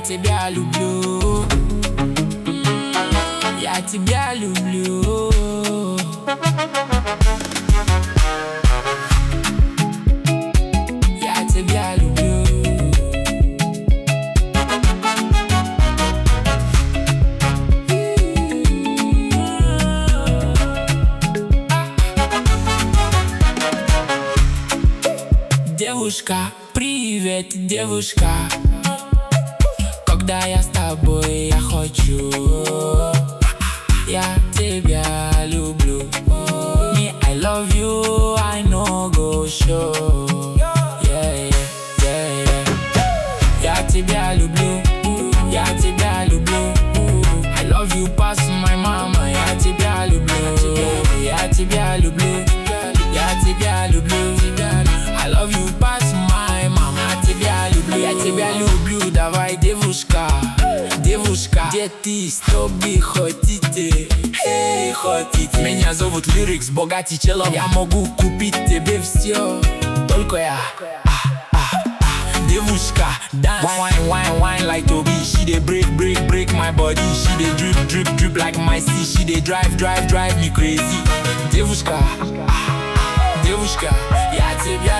тебя люблю. Я тебя люблю. Я тебя люблю. Девушка, привет, девушка. Когда я с тобой, я хочу. Я тебя люблю. Me, I love you, I know go show. Yeah, yeah, yeah, yeah. Я тебя люблю. Я тебя люблю. I love you past my mama. Я тебя люблю. Я тебя люблю. Я тебя люблю. I love you past my mama. Я тебя люблю. Я тебя люблю. Давай, девушка. Девушка, где ты, что вы хотите? Эй, хотите? Меня зовут Lyrics, богатый челом. Я могу купить тебе все. Только я. Девушка, dance. Wine, wine, wine like Toby. She dey break, break, break my body. She dey drip, drip, drip like my sea. She dey drive, drive, drive me crazy. Девушка, девушка, я тебя